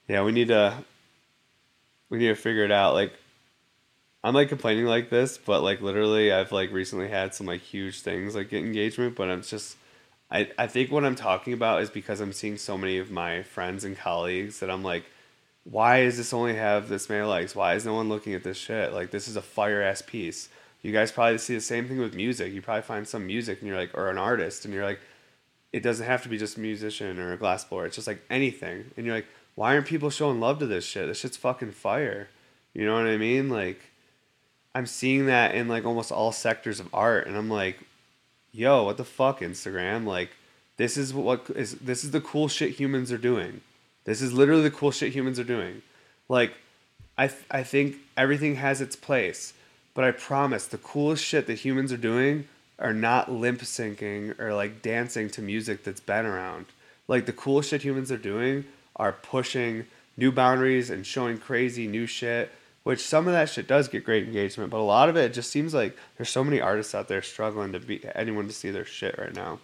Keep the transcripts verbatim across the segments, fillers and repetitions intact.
Yeah, we need to we need to figure it out. Like I'm like complaining like this, but like literally I've like recently had some like huge things like get engagement, but I'm just I I think what I'm talking about is because I'm seeing so many of my friends and colleagues that I'm like, why does this only have this many likes? Why is no one looking at this shit? Like this is a fire ass piece. You guys probably see the same thing with music. You probably find some music and you're like, or an artist, and you're like, it doesn't have to be just a musician or a glass blower. It's just like anything. And you're like, why aren't people showing love to this shit? This shit's fucking fire. You know what I mean? Like, I'm seeing that in like almost all sectors of art, and I'm like, yo, what the fuck, Instagram? Like, this is what is this is the cool shit humans are doing. This is literally the cool shit humans are doing. Like, I th- I think everything has its place, but I promise the coolest shit that humans are doing are not limp syncing or like dancing to music that's been around. Like the coolest shit humans are doing are pushing new boundaries and showing crazy new shit. Which some of that shit does get great engagement, but a lot of it just seems like there's so many artists out there struggling to be anyone to see their shit right now.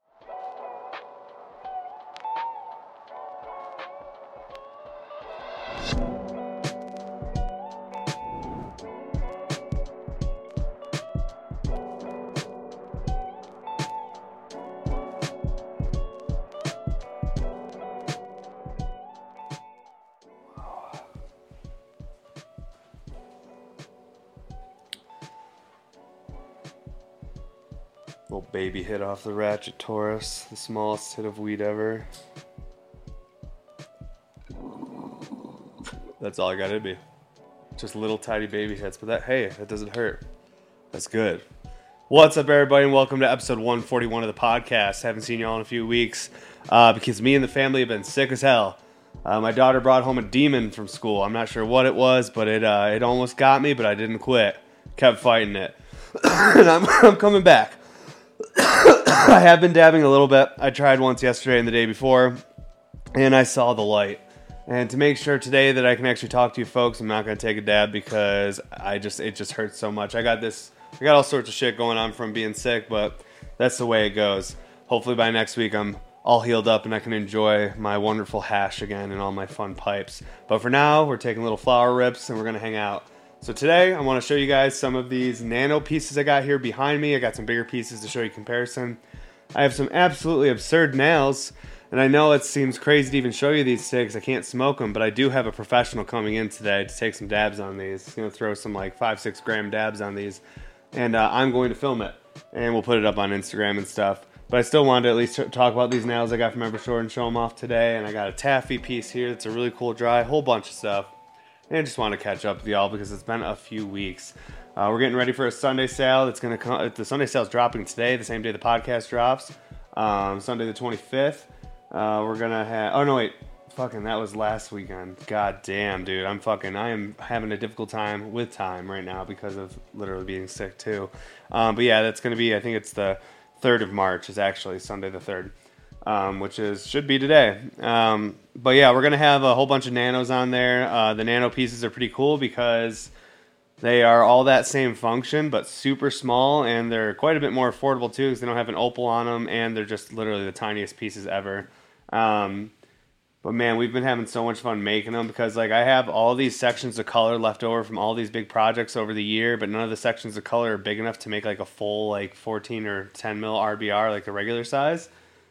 Little baby hit off the Ratchet Taurus, the smallest hit of weed ever. That's all I got to be. Just little tiny baby hits, but that, hey, that doesn't hurt. That's good. What's up, everybody, and welcome to episode one forty-one of the podcast. Haven't seen y'all in a few weeks uh, because me and the family have been sick as hell. Uh, my daughter brought home a demon from school. I'm not sure what it was, but it uh, it almost got me, but I didn't quit. Kept fighting it. and I'm, I'm coming back. I have been dabbing a little bit. I tried once yesterday and the day before, and I saw the light. And to make sure today that I can actually talk to you folks, I'm not going to take a dab because I just it just hurts so much. I got this, I got all sorts of shit going on from being sick, but that's the way it goes. Hopefully by next week I'm all healed up and I can enjoy my wonderful hash again and all my fun pipes. But for now, we're taking little flower rips and we're going to hang out. So today, I want to show you guys some of these nano pieces I got here behind me. I got some bigger pieces to show you comparison. I have some absolutely absurd nails, and I know it seems crazy to even show you these today because I can't smoke them, but I do have a professional coming in today to take some dabs on these. He's going to throw some like five, six gram dabs on these, and uh, I'm going to film it, and we'll put it up on Instagram and stuff. But I still wanted to at least talk about these nails I got from Evershore and show them off today, and I got a taffy piece here that's a really cool dry, whole bunch of stuff. And I just want to catch up with y'all because it's been a few weeks. Uh, we're getting ready for a Sunday sale. That's gonna come. The Sunday sale's dropping today, the same day the podcast drops. Um, Sunday the twenty-fifth. Uh, we're gonna have. Oh no, wait. Fucking, that was last weekend. God damn, dude. I'm fucking. I am having a difficult time with time right now because of literally being sick too. Um, but yeah, that's gonna be. I think it's the third of March. Is actually Sunday the third. Um, which is should be today. Um, but yeah, we're gonna have a whole bunch of nanos on there. Uh, the nano pieces are pretty cool because they are all that same function, but super small, and they're quite a bit more affordable too because they don't have an opal on them, and they're just literally the tiniest pieces ever. Um, but man, we've been having so much fun making them because like I have all these sections of color left over from all these big projects over the year, but none of the sections of color are big enough to make like a full like fourteen or ten mil R B R like the regular size.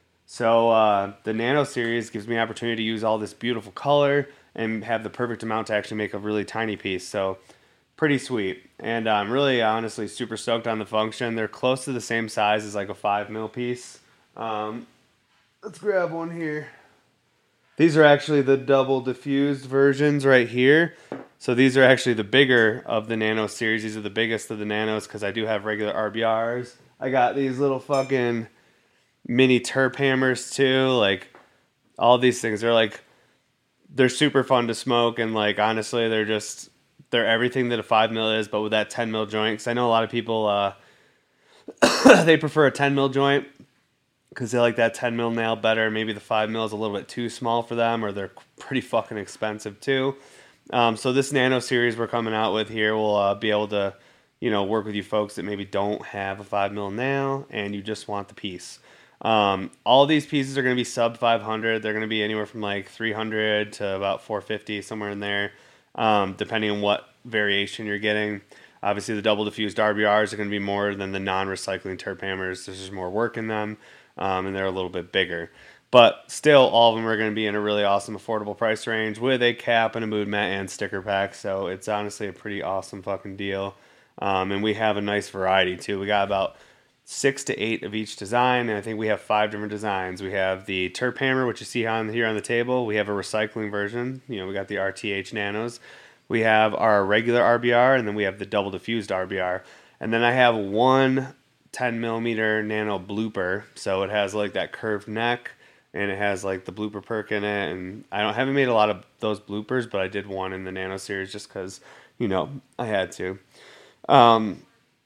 So uh, the Nano series gives me an opportunity to use all this beautiful color and have the perfect amount to actually make a really tiny piece. So pretty sweet. And I'm really honestly super stoked on the function. They're close to the same size as like a five mil piece. Um, let's grab one here. These are actually the double diffused versions right here. So these are actually the bigger of the Nano series. These are the biggest of the Nanos because I do have regular R B Rs. I got these little fucking mini terp hammers too. Like all these things, they're like they're super fun to smoke, and like honestly they're just they're everything that a five mil is, but with that ten mil joint. Because I know a lot of people uh they prefer a ten mil joint because they like that ten mil nail better. Maybe the five mil is a little bit too small for them, or they're pretty fucking expensive too. Um, so this Nano series we're coming out with here will uh, be able to, you know, work with you folks that maybe don't have a five mil nail and you just want the piece. Um, all these pieces are going to be sub five hundred. They're going to be anywhere from like three hundred to about four fifty, somewhere in there, um, depending on what variation you're getting. Obviously, the double diffused R B Rs are going to be more than the non-recycling terp hammers. There's just more work in them, um, and they're a little bit bigger. But still, all of them are going to be in a really awesome, affordable price range with a cap and a mood mat and sticker pack. So it's honestly a pretty awesome fucking deal. Um, and we have a nice variety too. We got about six to eight of each design, and I think we have five different designs. We have the terp hammer, which you see on here on the table. We have a recycling version. You know, we got the R T H Nanos. We have our regular R B R, and then we have the double diffused R B R. And then I have one ten millimeter nano blooper, so it has like that curved neck, and it has like the blooper perk in it. And I don't haven't made a lot of those bloopers, but I did one in the nano series just because, you know, I had to. Um,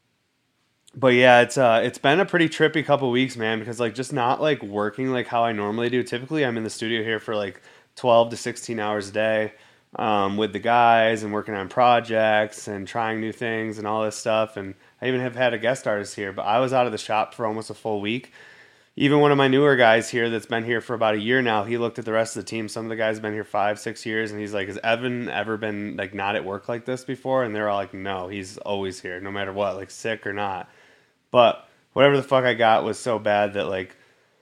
but yeah, it's uh, it's been a pretty trippy couple weeks, man, because like just not like working like how I normally do. Typically, I'm in the studio here for like twelve to sixteen hours a day, um, with the guys and working on projects and trying new things and all this stuff. And I even have had a guest artist here, but I was out of the shop for almost a full week. Even one of my newer guys here that's been here for about a year now, he looked at the rest of the team. Some of the guys have been here five, six years, and he's like, has Evan ever been like not at work like this before? And they're all like, no, he's always here, no matter what, like sick or not. But whatever the fuck I got was so bad that like,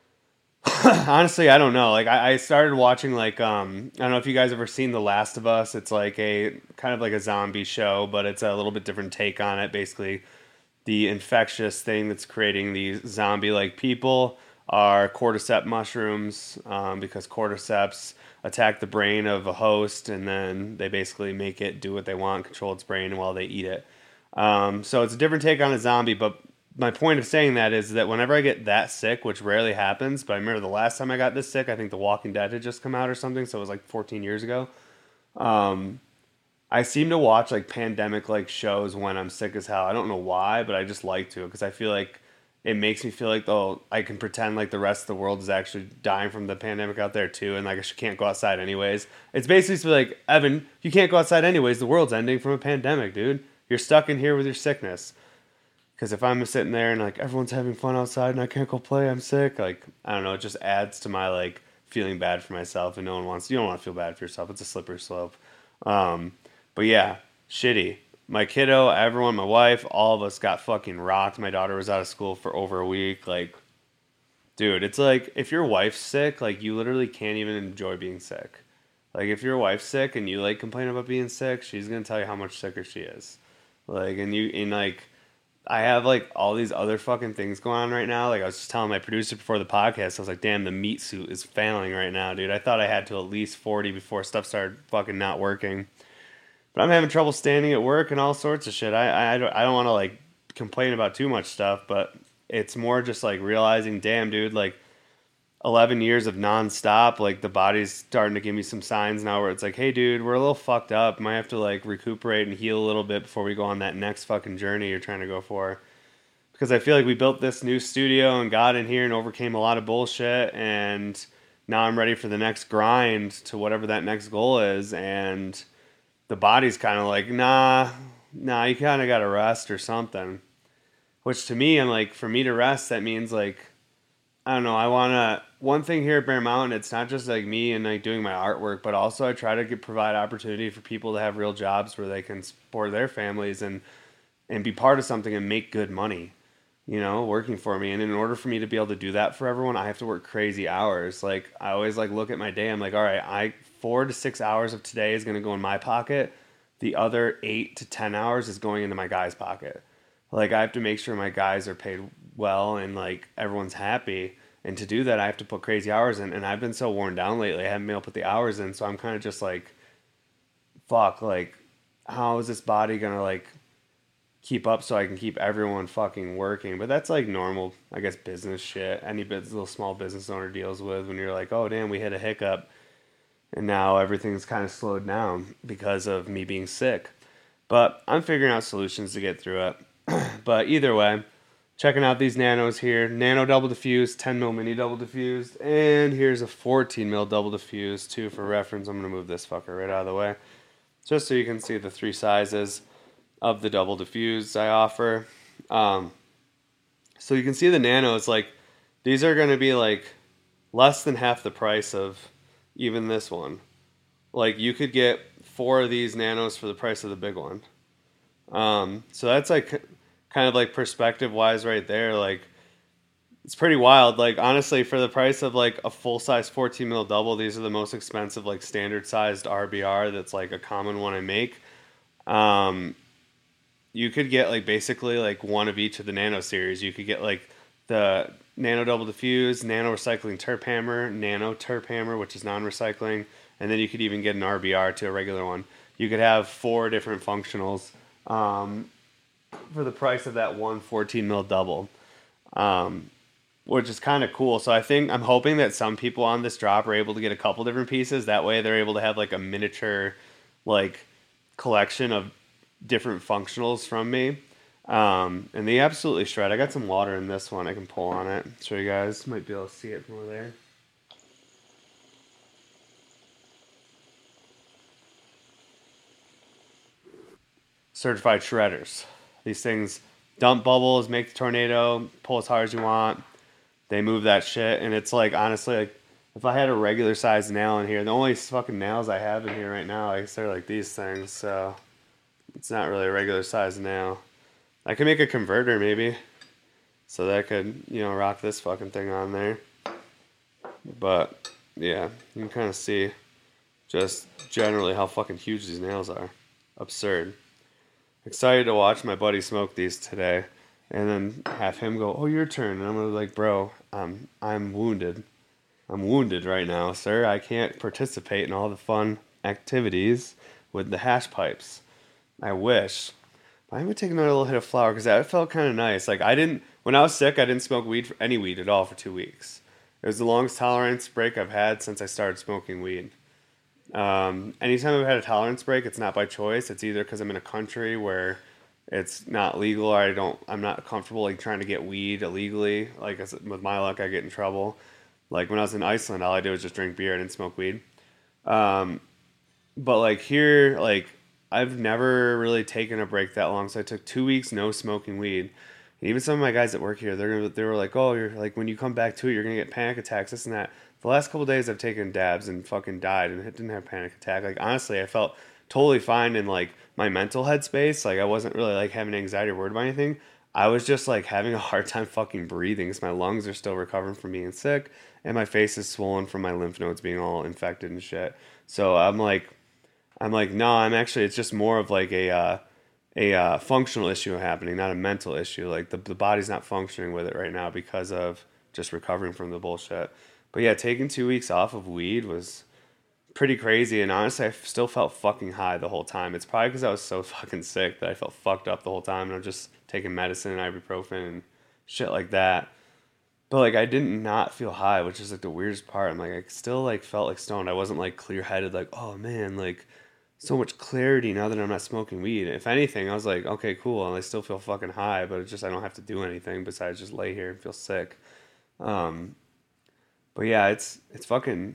honestly, I don't know. Like I, I started watching like, um, I don't know if you guys ever seen The Last of Us. It's like a kind of like a zombie show, but it's a little bit different take on it. Basically, the infectious thing that's creating these zombie-like people are cordyceps mushrooms, um, because cordyceps attack the brain of a host, and then they basically make it do what they want, control its brain while they eat it. Um, so it's a different take on a zombie, but my point of saying that is that whenever I get that sick, which rarely happens, but I remember the last time I got this sick, I think The Walking Dead had just come out or something, so it was like fourteen years ago. Um, I seem to watch like pandemic like shows when I'm sick as hell. I don't know why, but I just like to, because I feel like it makes me feel like, oh, I can pretend like the rest of the world is actually dying from the pandemic out there too, and like I can't go outside anyways. It's basically like, Evan, you can't go outside anyways. The world's ending from a pandemic, dude. You're stuck in here with your sickness. Because if I'm sitting there and like everyone's having fun outside and I can't go play, I'm sick. Like, I don't know, it just adds to my like feeling bad for myself, and no one wants. You don't want to feel bad for yourself. It's a slippery slope. Um, But yeah, shitty. My kiddo, everyone, my wife, all of us got fucking rocked. My daughter was out of school for over a week. Like, dude, it's like if your wife's sick, like you literally can't even enjoy being sick. Like if your wife's sick and you like complain about being sick, she's gonna tell you how much sicker she is. Like, and you, and like, I have like all these other fucking things going on right now. Like I was just telling my producer before the podcast, I was like, damn, the meat suit is failing right now, dude. I thought I had to at least forty before stuff started fucking not working. But I'm having trouble standing at work and all sorts of shit. I I don't, I don't want to like complain about too much stuff, but it's more just like realizing, damn, dude, like eleven years of nonstop, like the body's starting to give me some signs now where it's like, hey, dude, we're a little fucked up. Might have to like recuperate and heal a little bit before we go on that next fucking journey you're trying to go for. Because I feel like we built this new studio and got in here and overcame a lot of bullshit, and now I'm ready for the next grind to whatever that next goal is, and the body's kind of like, nah, nah, you kind of got to rest or something. Which to me, I'm like, for me to rest, that means like, I don't know, I want to, one thing here at Bear Mountain, it's not just like me and like doing my artwork, but also I try to get, provide opportunity for people to have real jobs where they can support their families and, and be part of something and make good money, you know, working for me. And in order for me to be able to do that for everyone, I have to work crazy hours. Like I always like look at my day, I'm like, all right, I, four to six hours of today is going to go in my pocket. The other eight to ten hours is going into my guy's pocket. Like I have to make sure my guys are paid well and like everyone's happy. And to do that, I have to put crazy hours in. And I've been so worn down lately. I haven't been able to put the hours in. So I'm kind of just like, fuck, like how is this body going to like keep up so I can keep everyone fucking working? But that's like normal, I guess, business shit. Any little small business owner deals with when you're like, oh damn, we hit a hiccup. And now everything's kind of slowed down because of me being sick. But I'm figuring out solutions to get through it. But either way, checking out these nanos here. Nano double diffused, ten mil mini double diffused. And here's a fourteen mil double diffused too for reference. I'm going to move this fucker right out of the way, just so you can see the three sizes of the double diffused I offer. Um, so you can see the nano is like, These are going to be like less than half the price of even this one. Like you could get four of these nanos for the price of the big one. Um, so that's like kind of like perspective wise right there. Like it's pretty wild. Like honestly, for the price of like a full size fourteen mil double, these are the most expensive like standard sized R B R. That's like a common one I make. Um, you could get like basically like one of each of the nano series. You could get like the nano double diffuse, nano recycling terp hammer, nano terp hammer, which is non-recycling, and then you could even get an R B R to a regular one. You could have four different functionals um, for the price of that one fourteen mil double, um, which is kind of cool. So I think I'm hoping that some people on this drop are able to get a couple different pieces. That way they're able to have like a miniature like collection of different functionals from me. Um, and they absolutely shred. I got some water in this one. I can pull on it. Show you guys. Might be able to see it from over there. Certified shredders. These things dump bubbles, make the tornado, pull as hard as you want. They move that shit. And it's like, honestly, like, if I had a regular size nail in here, the only fucking nails I have in here right now, I guess they're like these things. So it's not really a regular size nail. I could make a converter maybe, so that I could, you know, rock this fucking thing on there. But yeah, you can kind of see just generally how fucking huge these nails are. Absurd. Excited to watch my buddy smoke these today, and then have him go, "Oh, your turn." And I'm gonna be like, "Bro, I'm I'm wounded. I'm wounded right now, sir. I can't participate in all the fun activities with the hash pipes. I wish." I'm gonna take another little hit of flower because that felt kind of nice. Like I didn't, when I was sick, I didn't smoke weed for any weed at all for two weeks. It was the longest tolerance break I've had since I started smoking weed. Um, anytime I've had a tolerance break, it's not by choice. It's either because I'm in a country where it's not legal, or I don't, I'm not comfortable like trying to get weed illegally. Like with my luck, I get in trouble. Like when I was in Iceland, all I did was just drink beer. I didn't smoke weed. Um, but like here, like I've never really taken a break that long, so I took two weeks no smoking weed. And even some of my guys that work here, they're gonna, they were like, "Oh, you're like when you come back to it, you're gonna get panic attacks, this and that." The last couple of days, I've taken dabs and fucking died, and it didn't have a panic attack. Like honestly, I felt totally fine in like my mental headspace. Like I wasn't really like having anxiety or worried about anything. I was just like having a hard time fucking breathing because my lungs are still recovering from being sick, and my face is swollen from my lymph nodes being all infected and shit. So I'm like I'm like, no, I'm actually, it's just more of like a uh, a uh, functional issue happening, not a mental issue. Like the the body's not functioning with it right now because of just recovering from the bullshit. But yeah, taking two weeks off of weed was pretty crazy, and honestly, I still felt fucking high the whole time. It's probably because I was so fucking sick that I felt fucked up the whole time, and I'm just taking medicine and ibuprofen and shit like that. But like I didn't not feel high, which is like the weirdest part. I'm like I still like felt like stoned. I wasn't like clear headed, like oh man, like so much clarity now that I'm not smoking weed. If anything, I was like, okay, cool, and I still feel fucking high, but it's just I don't have to do anything besides just lay here and feel sick. Um, but yeah, it's it's fucking.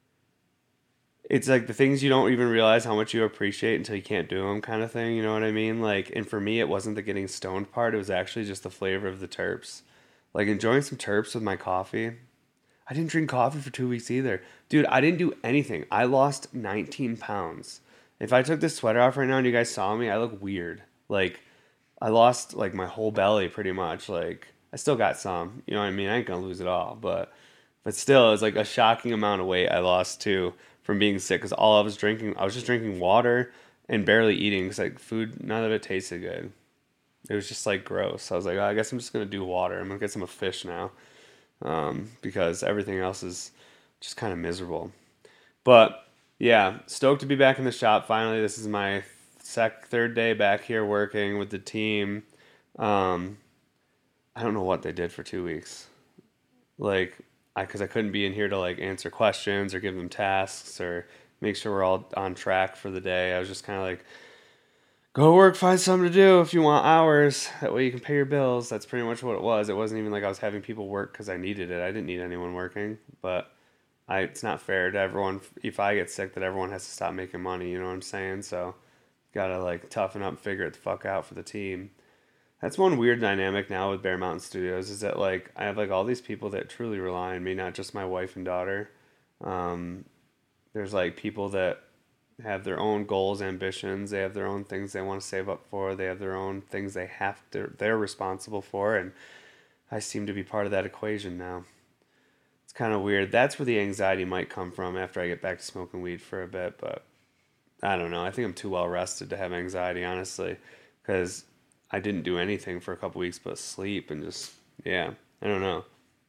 It's like the things you don't even realize how much you appreciate until you can't do them, kind of thing. You know what I mean? Like, and for me, it wasn't the getting stoned part. It was actually just the flavor of the terps. Like enjoying some terps with my coffee. I didn't drink coffee for two weeks either, dude. I didn't do anything. I lost nineteen pounds. If I took this sweater off right now and you guys saw me, I look weird. Like, I lost, like, my whole belly pretty much. Like, I still got some. You know what I mean? I ain't gonna lose it all. But, but still, it's like a shocking amount of weight I lost, too, from being sick. Because all I was drinking, I was just drinking water and barely eating. Because, like, food, none of it tasted good. It was just, like, gross. I was like, oh, I guess I'm just gonna do water. I'm gonna get some of fish now. Um, because everything else is just kind of miserable. But yeah, stoked to be back in the shop finally. This is my sec third day back here working with the team. Um, I don't know what they did for two weeks. Like, I because I couldn't be in here to like answer questions or give them tasks or make sure we're all on track for the day. I was just kind of like, go work, find something to do if you want hours. That way you can pay your bills. That's pretty much what it was. It wasn't even like I was having people work because I needed it. I didn't need anyone working, but I, it's not fair to everyone. If I get sick, that everyone has to stop making money. You know what I'm saying? So, gotta like toughen up, and figure it the fuck out for the team. That's one weird dynamic now with Bear Mountain Studios is that like I have like all these people that truly rely on me, not just my wife and daughter. Um, there's like people that have their own goals, ambitions. They have their own things they want to save up for. They have their own things they have to they're responsible for, and I seem to be part of that equation now. It's kind of weird. That's where the anxiety might come from after I get back to smoking weed for a bit, but I don't know. I think I'm too well rested to have anxiety, honestly, because I didn't do anything for a couple weeks but sleep and just, yeah, I don't know.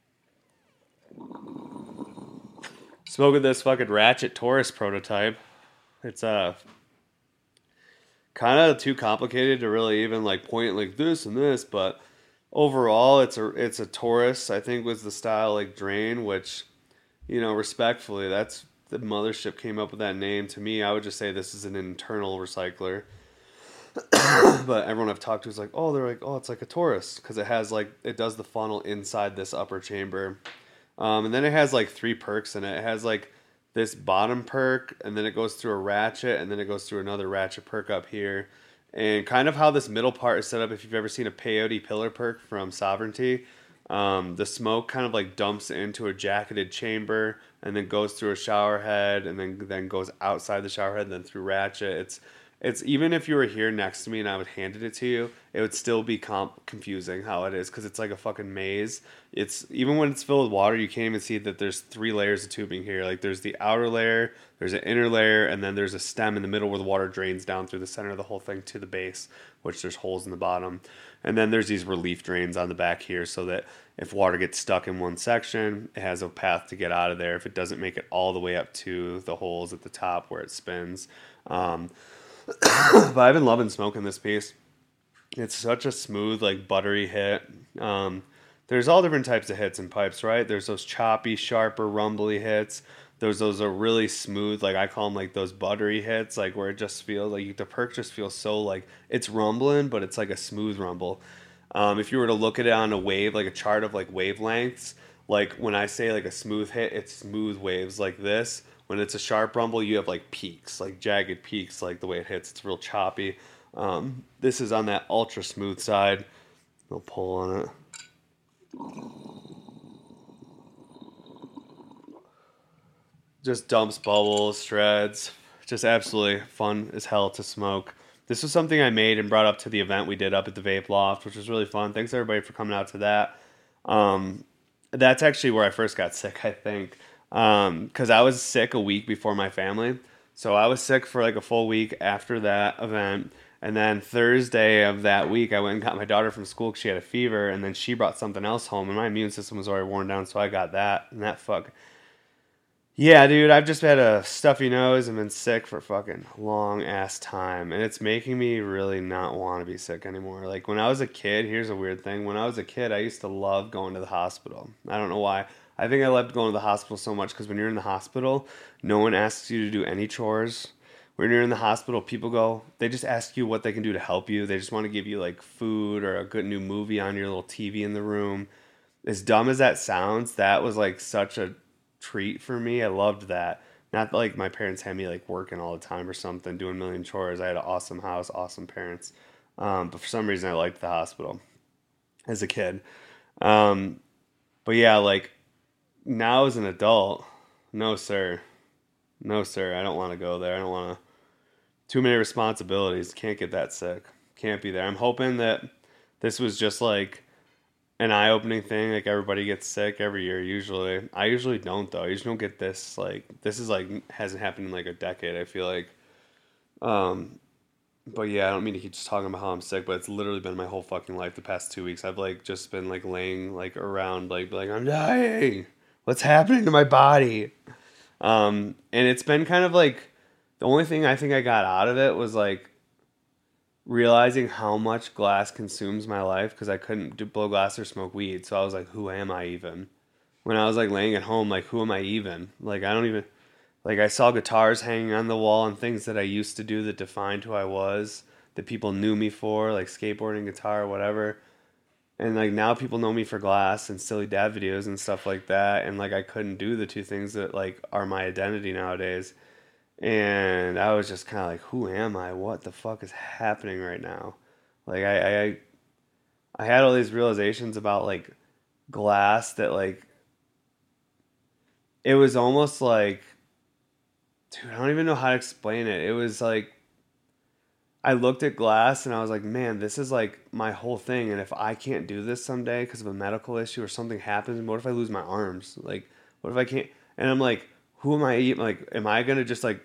Smoking this fucking Ratchet Taurus prototype. It's uh kind of too complicated to really even like point like this and this, but overall it's a it's a Taurus. I think was the style like Drain, which you know respectfully that's the mothership came up with that name. To me, I would just say this is an internal recycler. But everyone I've talked to is like, oh, they're like, oh, it's like a Taurus because it has like it does the funnel inside this upper chamber, um, and then it has like three perks in it. It has like this bottom perk, and then it goes through a ratchet, and then it goes through another ratchet perk up here, and kind of how this middle part is set up. If you've ever seen a peyote pillar perk from Sovereignty, um, the smoke kind of like dumps into a jacketed chamber, and then goes through a shower head, and then then goes outside the shower head, and then through ratchet. It's It's even if you were here next to me and I would handed it to you, it would still be comp- confusing how it is because it's like a fucking maze. It's even when it's filled with water, you can't even see that there's three layers of tubing here. Like there's the outer layer, there's an inner layer, and then there's a stem in the middle where the water drains down through the center of the whole thing to the base, which there's holes in the bottom. And then there's these relief drains on the back here so that if water gets stuck in one section, it has a path to get out of there if it doesn't make it all the way up to the holes at the top where it spins. Um, but I've been loving smoking this piece. It's such a smooth, like buttery hit. Um, there's all different types of hits in pipes, right? There's those choppy, sharper, rumbly hits. There's those are really smooth, like I call them like those buttery hits, like where it just feels like the perk just feels so like it's rumbling, but it's like a smooth rumble. Um, if you were to look at it on a wave, like a chart of like wavelengths, like when I say like a smooth hit, it's smooth waves like this. When it's a sharp rumble, you have like peaks, like jagged peaks, like the way it hits. It's real choppy. Um, this is on that ultra smooth side. I'll pull on it. Just dumps bubbles, shreds. Just absolutely fun as hell to smoke. This was something I made and brought up to the event we did up at the Vape Loft, which was really fun. Thanks everybody for coming out to that. Um, that's actually where I first got sick, I think. Because um, I was sick a week before my family. So I was sick for like a full week after that event. And then Thursday of that week, I went and got my daughter from school because she had a fever. And then she brought something else home. And my immune system was already worn down. So I got that. And that fuck. Yeah, dude, I've just had a stuffy nose and been sick for fucking long ass time. And it's making me really not want to be sick anymore. Like when I was a kid, here's a weird thing. When I was a kid, I used to love going to the hospital. I don't know why. I think I loved going to the hospital so much because when you're in the hospital, no one asks you to do any chores. When you're in the hospital, people go, they just ask you what they can do to help you. They just want to give you like food or a good new movie on your little T V in the room. As dumb as that sounds, that was like such a treat for me. I loved that. Not like my parents had me like working all the time or something, doing a million chores. I had an awesome house, awesome parents. Um, but for some reason, I liked the hospital as a kid. Um, but yeah, like, now as an adult, no sir. No sir, I don't want to go there. I don't want to. Too many responsibilities. Can't get that sick. Can't be there. I'm hoping that this was just like an eye-opening thing. Like everybody gets sick every year usually. I usually don't though. I usually don't get this like this is like hasn't happened in like a decade, I feel like. Um but yeah, I don't mean to keep just talking about how I'm sick, but it's literally been my whole fucking life the past two weeks. I've like just been like laying like around like like I'm dying. What's happening to my body? Um, and it's been kind of like the only thing I think I got out of it was like realizing how much glass consumes my life because I couldn't do blow glass or smoke weed. So I was like, who am I even? When I was like laying at home, like who am I even? Like I don't even like I saw guitars hanging on the wall and things that I used to do that defined who I was, that people knew me for, like skateboarding, guitar, whatever. And like now people know me for glass and silly dad videos and stuff like that. And like I couldn't do the two things that like are my identity nowadays. And I was just kind of like, who am I? What the fuck is happening right now? Like I, I, I had all these realizations about like glass that like it was almost like, dude, I don't even know how to explain it. It was like I looked at glass and I was like, man, this is like my whole thing. And if I can't do this someday because of a medical issue or something happens, what if I lose my arms? Like, what if I can't? And I'm like, who am I? Like, am I gonna just like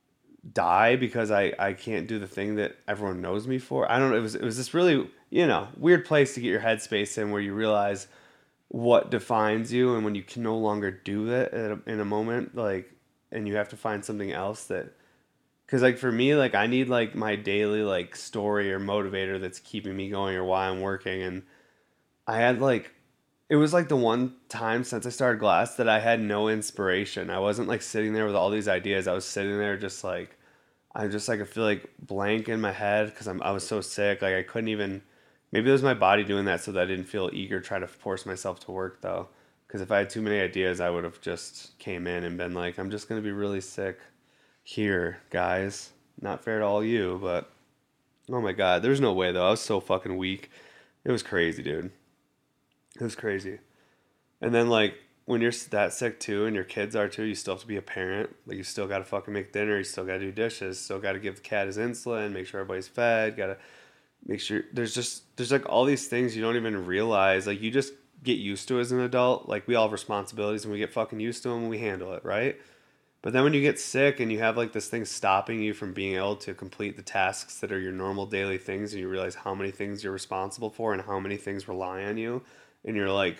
die because I I can't do the thing that everyone knows me for? I don't know. It was it was this really, you know, weird place to get your headspace in where you realize what defines you and when you can no longer do that in a, in a moment, like, and you have to find something else that. Cause like for me, like I need like my daily like story or motivator that's keeping me going or why I'm working. And I had like, it was like the one time since I started Glass that I had no inspiration. I wasn't like sitting there with all these ideas. I was sitting there just like, I just like I feel like blank in my head because I'm I was so sick. Like I couldn't even. Maybe it was my body doing that so that I didn't feel eager trying to force myself to work though. Because if I had too many ideas, I would have just came in and been like, I'm just gonna be really sick here, guys. Not fair to all you, but oh my god, there's no way though. I was so fucking weak. It was crazy, dude. It was crazy. And then like when you're that sick too, and your kids are too, you still have to be a parent. Like you still gotta fucking make dinner. You still gotta do dishes. Still gotta give the cat his insulin. Make sure everybody's fed. Gotta make sure there's just there's like all these things you don't even realize. Like you just get used to as an adult. Like we all have responsibilities and we get fucking used to them and we handle it, right? But then when you get sick and you have like this thing stopping you from being able to complete the tasks that are your normal daily things, and you realize how many things you're responsible for and how many things rely on you, and you're like,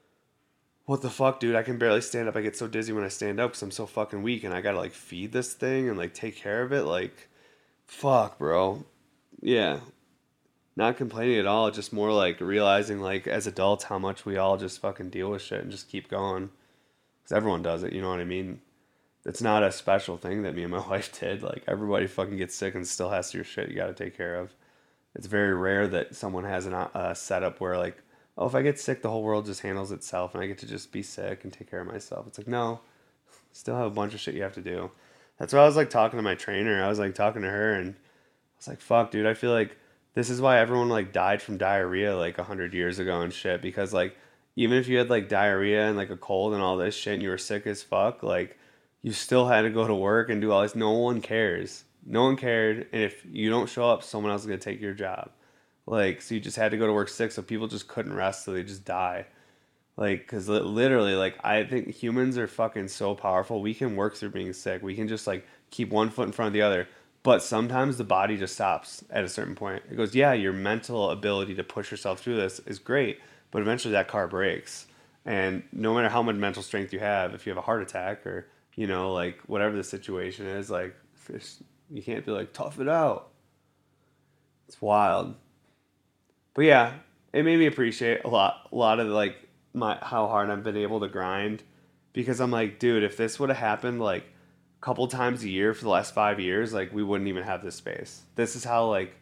what the fuck, dude? I can barely stand up. I get so dizzy when I stand up because I'm so fucking weak, and I gotta like feed this thing and like take care of it. Like, fuck, bro. Yeah. Not complaining at all, just more like realizing like as adults how much we all just fucking deal with shit and just keep going. Because everyone does it, you know what I mean? It's not a special thing that me and my wife did. Like everybody fucking gets sick and still has your shit you got to take care of. It's very rare that someone has a uh, setup where like, oh, if I get sick, the whole world just handles itself and I get to just be sick and take care of myself. It's like, no, still have a bunch of shit you have to do. That's why I was like talking to my trainer. I was like talking to her and I was like, fuck, dude, I feel like this is why everyone like died from diarrhea like a hundred years ago and shit. Because like, even if you had like diarrhea and like a cold and all this shit and you were sick as fuck, like you still had to go to work and do all this. No one cares. No one cared. And if you don't show up, someone else is going to take your job. Like, so you just had to go to work sick. So people just couldn't rest. So they just die. Like, because literally, like, I think humans are fucking so powerful. We can work through being sick. We can just, like, keep one foot in front of the other. But sometimes the body just stops at a certain point. It goes, yeah, your mental ability to push yourself through this is great. But eventually that car breaks. And no matter how much mental strength you have, if you have a heart attack or, you know, like, whatever the situation is, like, you can't be like, tough it out. It's wild. But yeah, it made me appreciate a lot, a lot of, like, my how hard I've been able to grind because I'm like, dude, if this would have happened like a couple times a year for the last five years, like we wouldn't even have this space. This is how like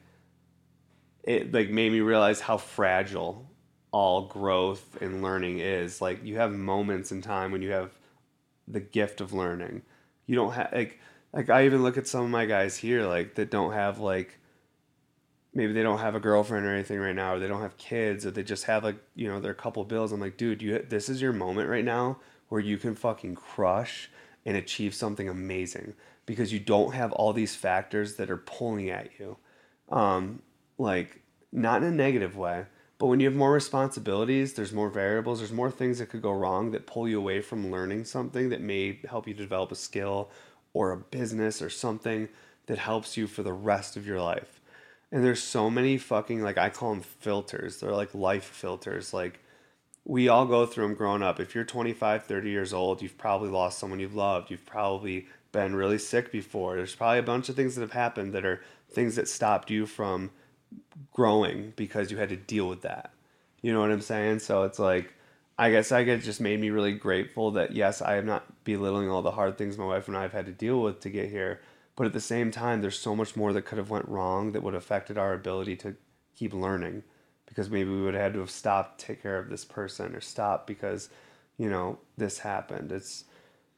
it like made me realize how fragile all growth and learning is. Like you have moments in time when you have the gift of learning. You don't have like like I even look at some of my guys here like that don't have like maybe they don't have a girlfriend or anything right now, or they don't have kids, or they just have like, you know, their couple bills. I'm like, dude, you this is your moment right now where you can fucking crush and achieve something amazing because you don't have all these factors that are pulling at you. Um, like not in a negative way, but when you have more responsibilities, there's more variables, there's more things that could go wrong that pull you away from learning something that may help you develop a skill or a business or something that helps you for the rest of your life. And there's so many fucking, like, I call them filters. They're like life filters. Like, we all go through them growing up. If you're twenty-five, thirty years old, you've probably lost someone you've loved. You've probably been really sick before. There's probably a bunch of things that have happened that are things that stopped you from growing because you had to deal with that. You know what I'm saying? So it's like, I guess I get just made me really grateful that, yes, I am not belittling all the hard things my wife and I have had to deal with to get here. But at the same time, there's so much more that could have went wrong that would have affected our ability to keep learning because maybe we would have had to have stopped to take care of this person or stopped because, you know, this happened. It's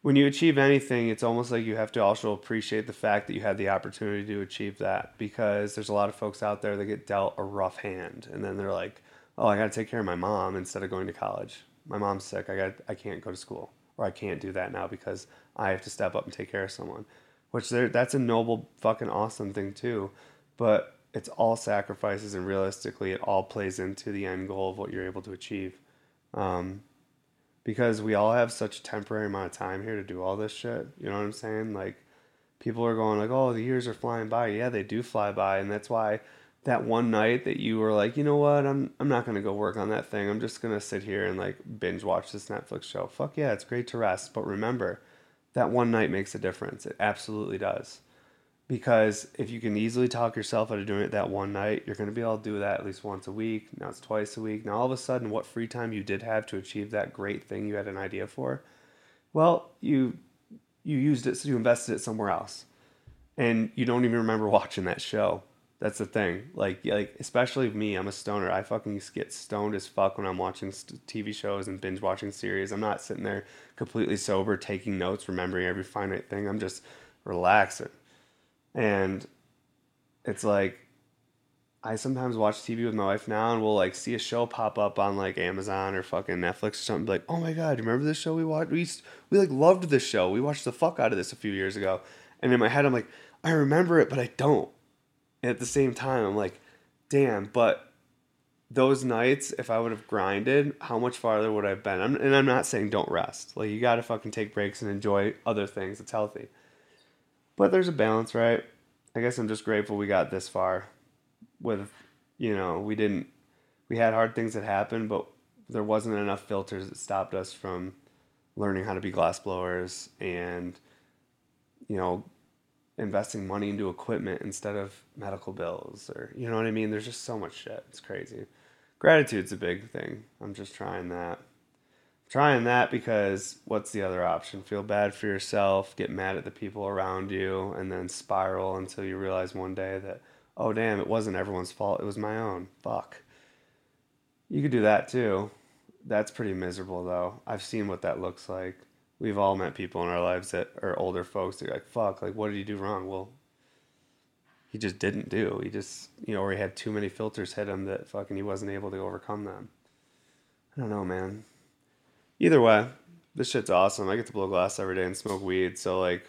when you achieve anything, it's almost like you have to also appreciate the fact that you had the opportunity to achieve that, because there's a lot of folks out there that get dealt a rough hand and then they're like, oh, I got to take care of my mom instead of going to college. My mom's sick. I got I can't go to school, or I can't do that now because I have to step up and take care of someone, which there that's a noble fucking awesome thing too. But it's all sacrifices, and realistically it all plays into the end goal of what you're able to achieve. Um, because we all have such a temporary amount of time here to do all this shit. You know what I'm saying? Like, people are going like, "Oh, the years are flying by." Yeah, they do fly by, and that's why that one night that you were like, "You know what? I'm I'm not going to go work on that thing. I'm just going to sit here and like binge watch this Netflix show." Fuck yeah, it's great to rest, but remember, that one night makes a difference. It absolutely does. Because if you can easily talk yourself out of doing it that one night, you're going to be able to do that at least once a week. Now it's twice a week. Now all of a sudden, what free time you did have to achieve that great thing you had an idea for, well, you you used it, so you invested it somewhere else, and you don't even remember watching that show. That's the thing. Like like especially me, I'm a stoner. I fucking get stoned as fuck when I'm watching T V shows and binge watching series. I'm not sitting there completely sober, taking notes, remembering every finite thing. I'm just relaxing. And it's like, I sometimes watch T V with my wife now, and we'll like see a show pop up on like Amazon or fucking Netflix or something. Be like, oh my god, remember this show we watched? We used, we like loved this show. We watched the fuck out of this a few years ago. And in my head, I'm like, I remember it, but I don't. And at the same time, I'm like, damn. But those nights, if I would have grinded, how much farther would I have been? I'm, and I'm not saying don't rest. Like, you got to fucking take breaks and enjoy other things. It's healthy. But there's a balance, right? I guess I'm just grateful we got this far with, you know, we didn't, we had hard things that happened, but there wasn't enough filters that stopped us from learning how to be glass blowers and, you know, investing money into equipment instead of medical bills, or, you know what I mean? There's just so much shit. It's crazy. Gratitude's a big thing. I'm just trying that. Trying that because what's the other option? Feel bad for yourself, get mad at the people around you, and then spiral until you realize one day that, oh damn, it wasn't everyone's fault, it was my own. Fuck. You could do that too. That's pretty miserable though. I've seen what that looks like. We've all met people in our lives that are older folks that are like, fuck, like what did he do wrong? Well, he just didn't do. He just, you know, or he had too many filters hit him that fucking he wasn't able to overcome them. I don't know, man. Either way, this shit's awesome. I get to blow glass every day and smoke weed, so like,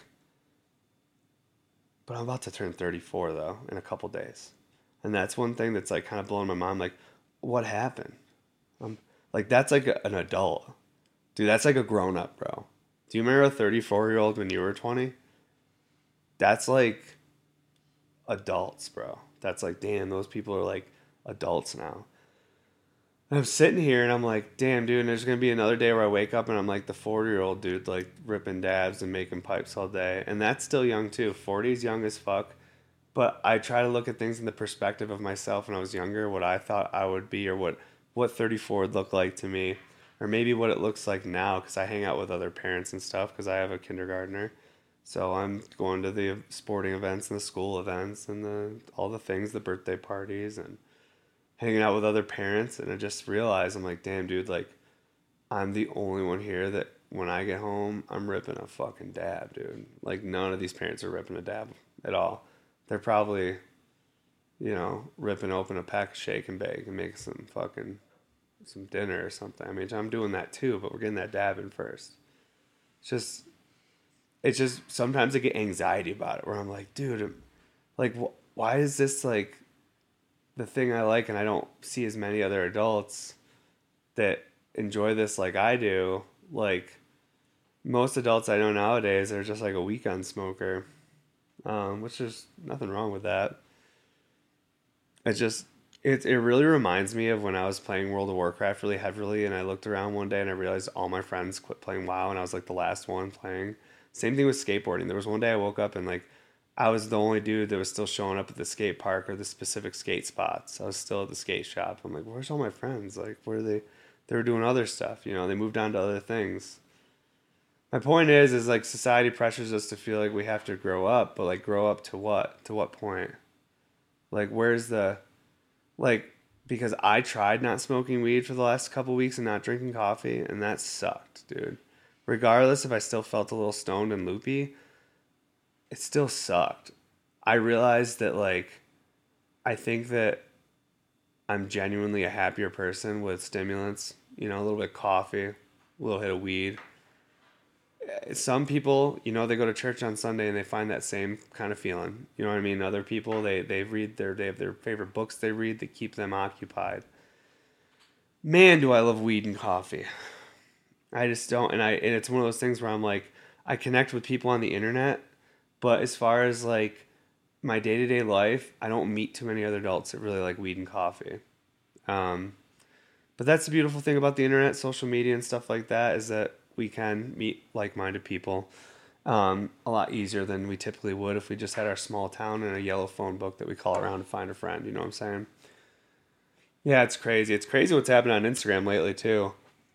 but I'm about to turn thirty-four though in a couple days. And that's one thing that's like kind of blowing my mind. Like, what happened? Um, like that's like a, an adult. Dude, that's like a grown up, bro. Do you remember a thirty-four year old when you were twenty? That's like adults, bro. That's like, damn, those people are like adults now. And I'm sitting here and I'm like, damn, dude, and there's going to be another day where I wake up and I'm like the forty-year-old dude, like ripping dabs and making pipes all day. And that's still young too. forty is young as fuck. But I try to look at things in the perspective of myself when I was younger, what I thought I would be, or what, what thirty-four would look like to me. Or maybe what it looks like now, because I hang out with other parents and stuff, because I have a kindergartner. So I'm going to the sporting events and the school events and the all the things, the birthday parties, and hanging out with other parents. And I just realized, I'm like, damn, dude, like, I'm the only one here that when I get home, I'm ripping a fucking dab, dude. Like, none of these parents are ripping a dab at all. They're probably, you know, ripping open a pack of shake and bake and making some fucking, some dinner or something. I mean, I'm doing that too, but we're getting that dab in first. It's just, it's just, sometimes I get anxiety about it where I'm like, dude, like, wh- why is this like the thing I like and I don't see as many other adults that enjoy this like I do? Like, most adults I know nowadays are just like a weekend smoker, um, which is nothing wrong with that. It's just, it, it really reminds me of when I was playing World of Warcraft really heavily, and I looked around one day and I realized all my friends quit playing WoW and I was like the last one playing. Same thing with skateboarding. There was one day I woke up and like I was the only dude that was still showing up at the skate park or the specific skate spots. I was still at the skate shop. I'm like, where's all my friends? Like, where are they? They were doing other stuff, you know, they moved on to other things. My point is, is like society pressures us to feel like we have to grow up, but like grow up to what? To what point? Like, where's the, like, because I tried not smoking weed for the last couple weeks and not drinking coffee, and that sucked, dude. regardless if I still felt a little stoned and loopy, it still sucked. I realized that, like, I think that I'm genuinely a happier person with stimulants. You know, a little bit of coffee, a little hit of weed. Some people, you know, they go to church on Sunday and they find that same kind of feeling. You know what I mean? Other people, they, they read their, they have their favorite books they read that keep them occupied. Man, do I love weed and coffee. I just don't, and I, and it's one of those things where I'm like, I connect with people on the internet, but as far as like my day-to-day life, I don't meet too many other adults that really like weed and coffee. Um, but that's the beautiful thing about the internet, social media and stuff like that, is that we can meet like-minded people um, a lot easier than we typically would if we just had our small town and a yellow phone book that we call around to find a friend. You know what I'm saying? Yeah, it's crazy. It's crazy what's happening on Instagram lately too.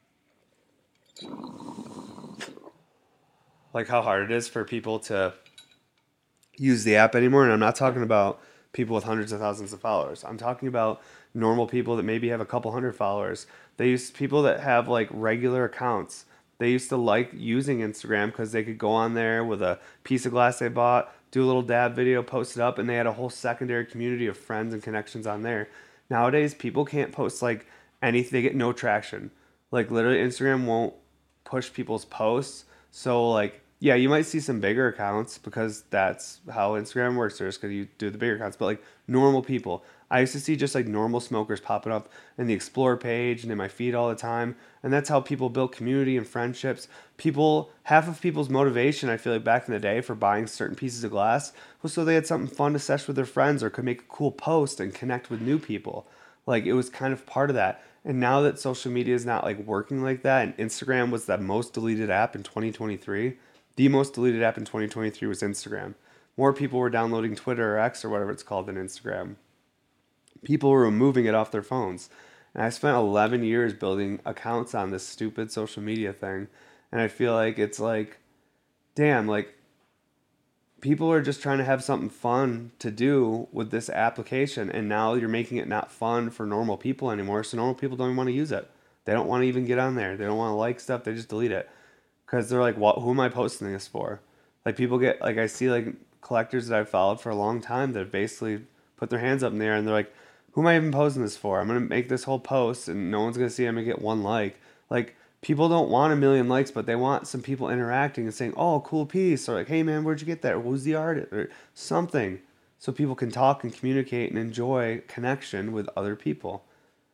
Like how hard it is for people to use the app anymore. And I'm not talking about people with hundreds of thousands of followers. I'm talking about normal people that maybe have a couple hundred followers. They used people that have like regular accounts. They used to like using Instagram because they could go on there with a piece of glass they bought, do a little dab video, post it up, and they had a whole secondary community of friends and connections on there. Nowadays, people can't post like anything. They get no traction. Like literally, Instagram won't push people's posts. So like, yeah, you might see some bigger accounts because that's how Instagram works. There's because you do the bigger accounts, but like normal people, I used to see just like normal smokers popping up in the Explore page and in my feed all the time. And that's how people build community and friendships. People, half of people's motivation, I feel like back in the day for buying certain pieces of glass was so they had something fun to sesh with their friends or could make a cool post and connect with new people. Like it was kind of part of that. And now that social media is not like working like that, and Instagram was the most deleted app in twenty twenty-three, the most deleted app in twenty twenty-three was Instagram. More people were downloading Twitter or X or whatever it's called than Instagram. People were removing it off their phones. And I spent eleven years building accounts on this stupid social media thing. And I feel like it's like, damn, like people are just trying to have something fun to do with this application. And now you're making it not fun for normal people anymore. So normal people don't even want to use it. They don't want to even get on there. They don't want to like stuff. They just delete it. Because they're like, what, who am I posting this for? Like people get, like I see like collectors that I've followed for a long time that have basically put their hands up in the air and they're like, who am I even posting this for? I'm going to make this whole post and no one's going to see it. I'm going to get one like. Like people don't want a million likes, but they want some people interacting and saying, oh, cool piece. Or like, hey man, where'd you get that? Or who's the artist? Or something. So people can talk and communicate and enjoy connection with other people.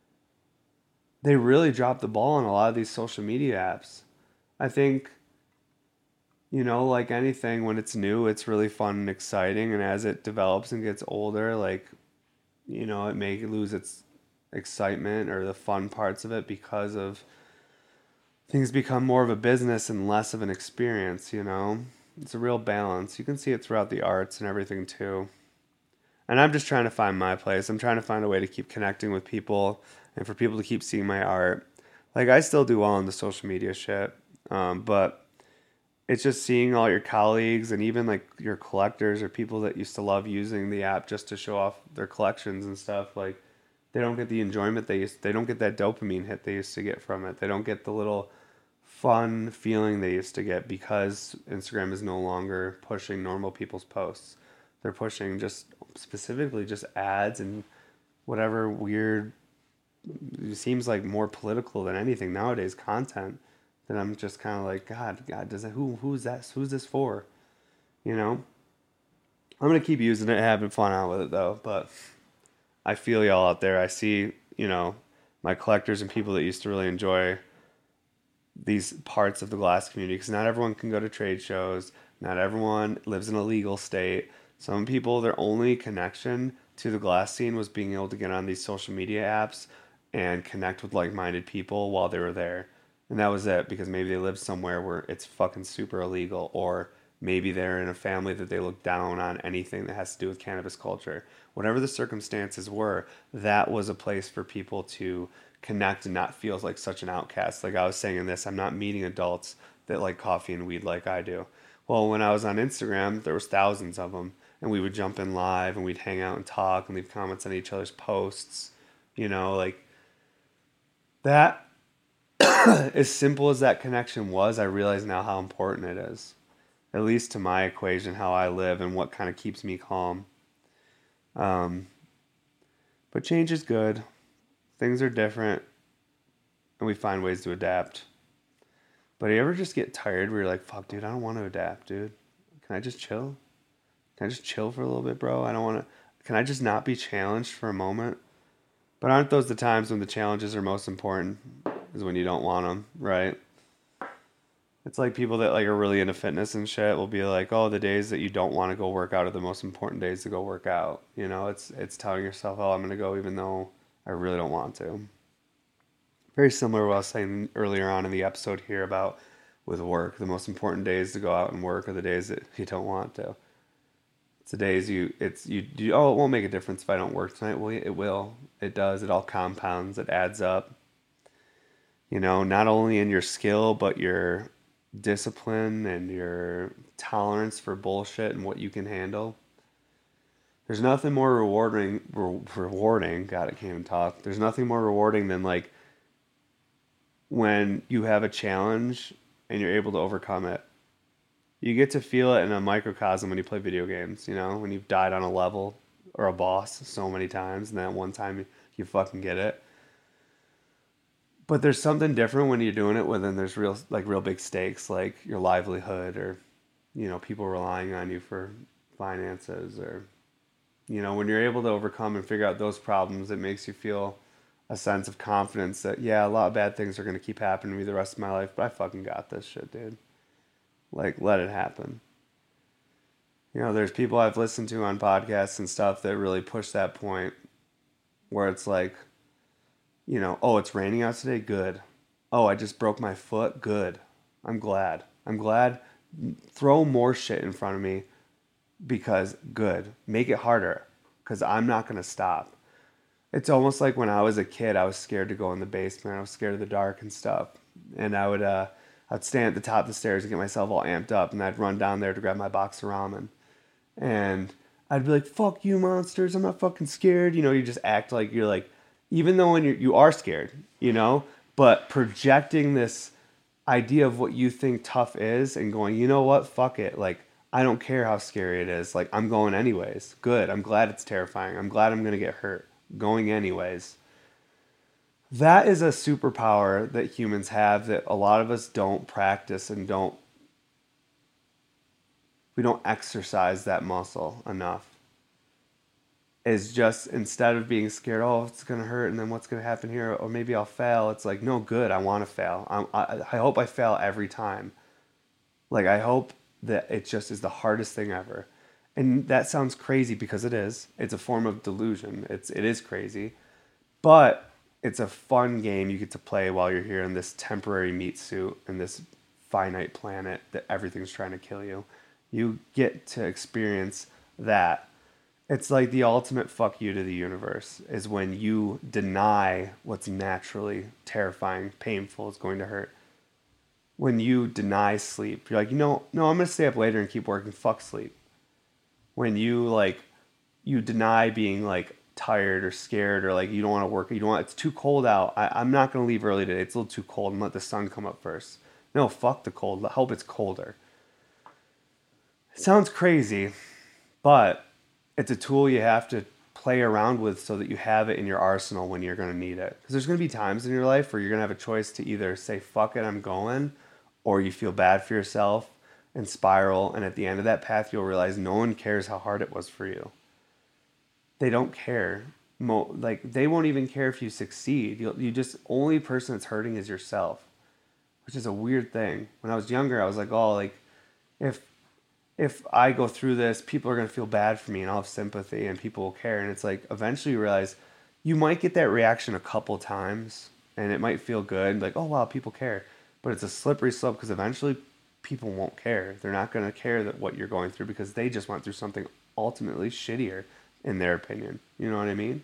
They really dropped the ball on a lot of these social media apps. I think, you know, like anything, when it's new, it's really fun and exciting. And as it develops and gets older, like, you know, it may lose its excitement or the fun parts of it because of things become more of a business and less of an experience, you know? It's a real balance. You can see it throughout the arts and everything too. And I'm just trying to find my place. I'm trying to find a way to keep connecting with people and for people to keep seeing my art. Like, I still do well on the social media shit, um, but it's just seeing all your colleagues and even like your collectors or people that used to love using the app just to show off their collections and stuff. Like they don't get the enjoyment they used, they don't get that dopamine hit they used to get from it. They don't get the little fun feeling they used to get because Instagram is no longer pushing normal people's posts. They're pushing just specifically just ads and whatever weird, it seems like more political than anything nowadays content. Then I'm just kind of like, God, God, does that, who, who's that, who's this for? You know, I'm going to keep using it, having fun out with it though. But I feel y'all out there. I see, you know, my collectors and people that used to really enjoy these parts of the glass community, because not everyone can go to trade shows. Not everyone lives in a legal state. Some people, their only connection to the glass scene was being able to get on these social media apps and connect with like-minded people while they were there. And that was it, because maybe they live somewhere where it's fucking super illegal, or maybe they're in a family that they look down on anything that has to do with cannabis culture. Whatever the circumstances were, that was a place for people to connect and not feel like such an outcast. Like I was saying in this, I'm not meeting adults that like coffee and weed like I do. Well, when I was on Instagram, there was thousands of them, and we would jump in live and we'd hang out and talk and leave comments on each other's posts. You know, like that as simple as that connection was, I realize now how important it is. At least to my equation, how I live and what kind of keeps me calm. Um, but change is good. Things are different. And we find ways to adapt. But you ever just get tired where you're like, fuck, dude, I don't want to adapt, dude. Can I just chill? Can I just chill for a little bit, bro? I don't want to... Can I just not be challenged for a moment? But aren't those the times when the challenges are most important? Is when you don't want them, right? It's like people that like are really into fitness and shit will be like, oh, the days that you don't want to go work out are the most important days to go work out. You know, it's it's telling yourself, oh, I'm going to go even though I really don't want to. Very similar to what I was saying earlier on in the episode here about with work. The most important days to go out and work are the days that you don't want to. It's the days you, it's, you, you, oh, it won't make a difference if I don't work tonight. Well, it will. It does. It all compounds. It adds up. You know, not only in your skill, but your discipline and your tolerance for bullshit and what you can handle. There's nothing more rewarding, re- rewarding, God, I can't even talk. There's nothing more rewarding than like when you have a challenge and you're able to overcome it. You get to feel it in a microcosm when you play video games, you know, when you've died on a level or a boss so many times and then one time you, you fucking get it. But there's something different when you're doing it when then there's real, like real big stakes, like your livelihood or, you know, people relying on you for finances or, you know, when you're able to overcome and figure out those problems, it makes you feel a sense of confidence that, yeah, a lot of bad things are going to keep happening to me the rest of my life, but I fucking got this shit, dude. Like, let it happen. You know, there's people I've listened to on podcasts and stuff that really push that point where it's like, you know, oh, it's raining out today? Good. Oh, I just broke my foot? Good. I'm glad. I'm glad. Throw more shit in front of me because good. Make it harder because I'm not going to stop. It's almost like when I was a kid, I was scared to go in the basement. I was scared of the dark and stuff. And I would, uh, I'd stand at the top of the stairs and get myself all amped up and I'd run down there to grab my box of ramen. And I'd be like, fuck you monsters. I'm not fucking scared. You know, you just act like you're like, even though when you're, you are scared, you know, but projecting this idea of what you think tough is and going, you know what, fuck it. Like, I don't care how scary it is. Like, I'm going anyways. Good. I'm glad it's terrifying. I'm glad I'm going to get hurt. Going anyways. That is a superpower that humans have that a lot of us don't practice and don't, we don't exercise that muscle enough. Is just instead of being scared, oh, it's going to hurt and then what's going to happen here, or maybe I'll fail. It's like, no, good, I want to fail. I'm, I, I hope I fail every time. Like, I hope that it just is the hardest thing ever. And that sounds crazy because it is. It's a form of delusion. It's, it is crazy. But it's a fun game you get to play while you're here in this temporary meat suit in this finite planet that everything's trying to kill you. You get to experience that. It's like the ultimate fuck you to the universe is when you deny what's naturally terrifying, painful, is going to hurt. When you deny sleep, you're like, you know, no, I'm going to stay up later and keep working. Fuck sleep. When you like, you deny being like tired or scared or like you don't want to work, you don't want, it's too cold out. I, I'm not going to leave early today. It's a little too cold and let the sun come up first. No, fuck the cold. I hope it's colder. It sounds crazy, but it's a tool you have to play around with so that you have it in your arsenal when you're going to need it. Because there's going to be times in your life where you're going to have a choice to either say, fuck it, I'm going, or you feel bad for yourself and spiral. And at the end of that path, you'll realize no one cares how hard it was for you. They don't care. Mo- like, they won't even care if you succeed. You'll, you just, only person that's hurting is yourself, which is a weird thing. When I was younger, I was like, oh, like, if, if I go through this, people are going to feel bad for me and I'll have sympathy and people will care. And it's like, eventually you realize you might get that reaction a couple times and it might feel good. Like, oh, wow, people care. But it's a slippery slope because eventually people won't care. They're not going to care that what you're going through because they just went through something ultimately shittier in their opinion. You know what I mean?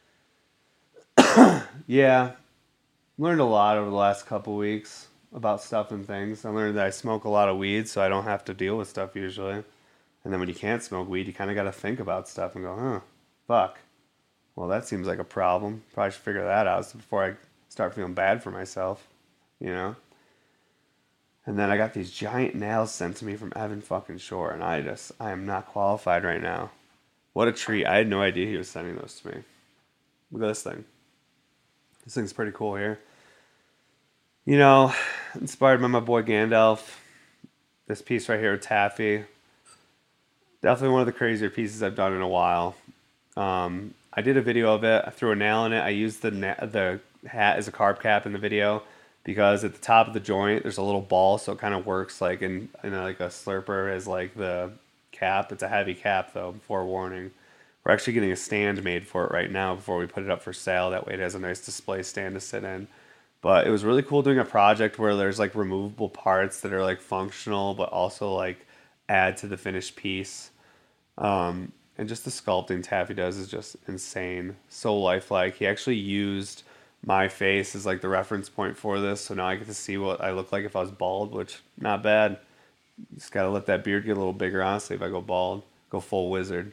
Yeah. Learned a lot over the last couple weeks about stuff and things. I learned that I smoke a lot of weed, so I don't have to deal with stuff usually. And then when you can't smoke weed, you kind of got to think about stuff and go, huh, fuck. Well, that seems like a problem. Probably should figure that out before I start feeling bad for myself. you know? And then I got these giant nails sent to me from Evan fucking Shore, and I just, I am not qualified right now. What a treat. I had no idea he was sending those to me. Look at this thing. This thing's pretty cool here. You know, inspired by my boy Gandalf. This piece right here with Taffy. Definitely one of the crazier pieces I've done in a while. Um, I did a video of it. I threw a nail in it. I used the na- the hat as a carb cap in the video because at the top of the joint there's a little ball, so it kind of works like in, in a, like a slurper as like the cap. It's a heavy cap though, forewarning. We're actually getting a stand made for it right now before we put it up for sale. That way it has a nice display stand to sit in. But it was really cool doing a project where there's like removable parts that are like functional but also like add to the finished piece. Um, and just the sculpting Taffy does is just insane. So lifelike. He actually used my face as like the reference point for this, so now I get to see what I look like if I was bald, which not bad. Just gotta let that beard get a little bigger, honestly, if I go bald. Go full wizard.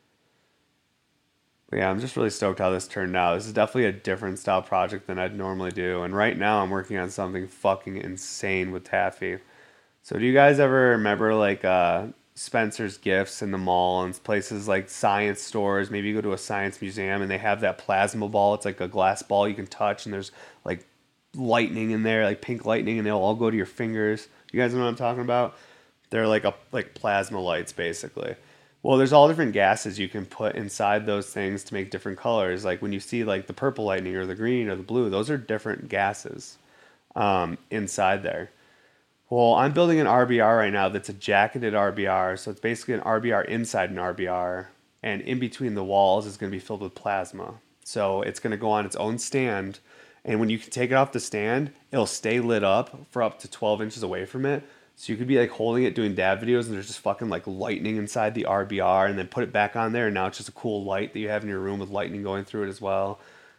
But yeah, I'm just really stoked how this turned out. This is definitely a different style project than I'd normally do. And right now I'm working on something fucking insane with Taffy. So do you guys ever remember like uh, Spencer's Gifts in the mall and places like science stores? Maybe you go to a science museum and they have that plasma ball. It's like a glass ball you can touch and there's like lightning in there, like pink lightning, and they'll all go to your fingers. You guys know what I'm talking about? They're like a like plasma lights basically. Well, there's all different gases you can put inside those things to make different colors. Like when you see like the purple lightning or the green or the blue, those are different gases um, inside there. Well, I'm building an R B R right now that's a jacketed R B R. So it's basically an R B R inside an R B R. And in between the walls is going to be filled with plasma. So it's going to go on its own stand. And when you can take it off the stand, it'll stay lit up for up to twelve inches away from it. So you could be like holding it doing dab videos and there's just fucking like lightning inside the R B R, and then put it back on there and now it's just a cool light that you have in your room with lightning going through it as well.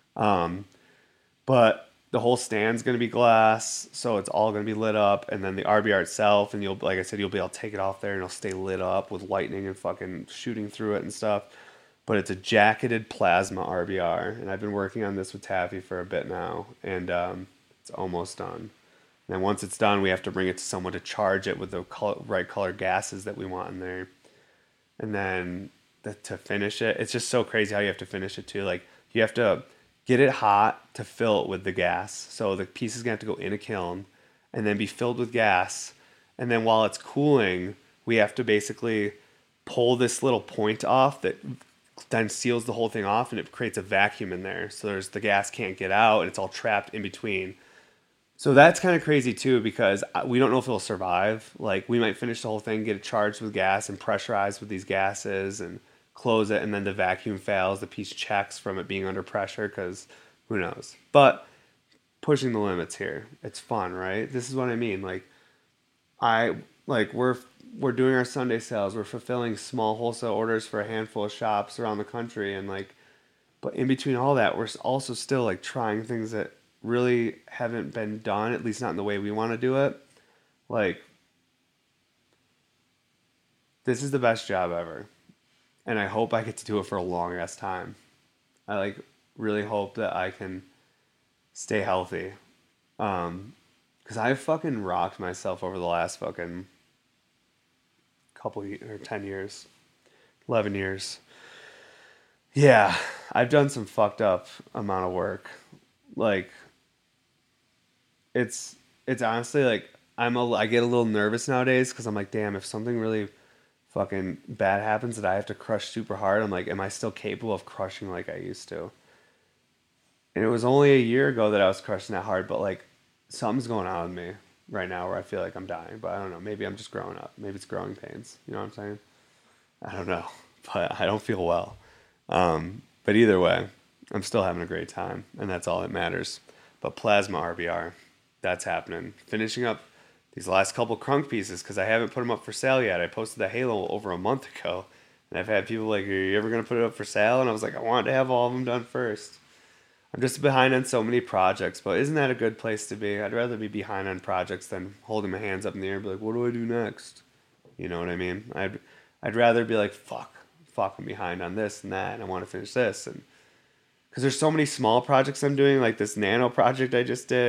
Um, but the whole stand's going to be glass, so it's all going to be lit up, and then the R B R itself, and you'll, like I said, you'll be able to take it off there and it'll stay lit up with lightning and fucking shooting through it and stuff. But it's a jacketed plasma R B R, and I've been working on this with Taffy for a bit now, and um, it's almost done. And then once it's done, we have to bring it to someone to charge it with the color, right color gases that we want in there. And then the, to finish it, it's just so crazy how you have to finish it too. Like you have to get it hot to fill it with the gas. So the piece is going to have to go in a kiln and then be filled with gas. And then while it's cooling, we have to basically pull this little point off that then seals the whole thing off, and it creates a vacuum in there. So there's the gas can't get out and it's all trapped in between. So that's kind of crazy too, because we don't know if it'll survive. Like we might finish the whole thing, get it charged with gas and pressurized with these gases and close it, and then the vacuum fails. The piece checks from it being under pressure because who knows. But pushing the limits here. It's fun, right? This is what I mean. Like I like we're we're doing our Sunday sales. We're fulfilling small wholesale orders for a handful of shops around the country, and like, but in between all that, we're also still like trying things that really haven't been done, at least not in the way we want to do it. Like, this is the best job ever. And I hope I get to do it for a long ass time. I like really hope that I can stay healthy. Um, cause I've fucking rocked myself over the last fucking couple or ten years, eleven years. Yeah, I've done some fucked up amount of work. Like, it's it's honestly like I'm a I get a little nervous nowadays because I'm like, damn, if something really fucking bad happens that I have to crush super hard, I'm like, am I still capable of crushing like I used to? And it was only a year ago that I was crushing that hard, but like something's going on with me right now where I feel like I'm dying. But I don't know. Maybe I'm just growing up. Maybe it's growing pains. You know what I'm saying? I don't know. But I don't feel well. Um, but either way, I'm still having a great time, and that's all that matters. But Plasma R B R, that's happening. Finishing up these last couple crunk pieces because I haven't put them up for sale yet. I posted the Halo over a month ago, and I've had people like, are you ever going to put it up for sale? And I was like, I wanted to have all of them done first. I'm just behind on so many projects, but isn't that a good place to be? I'd rather be behind on projects than holding my hands up in the air and be like, what do I do next? You know what I mean? I'd I'd rather be like, fuck, fuck, I'm behind on this and that, and I want to finish this. And because there's so many small projects I'm doing, like this nano project I just did.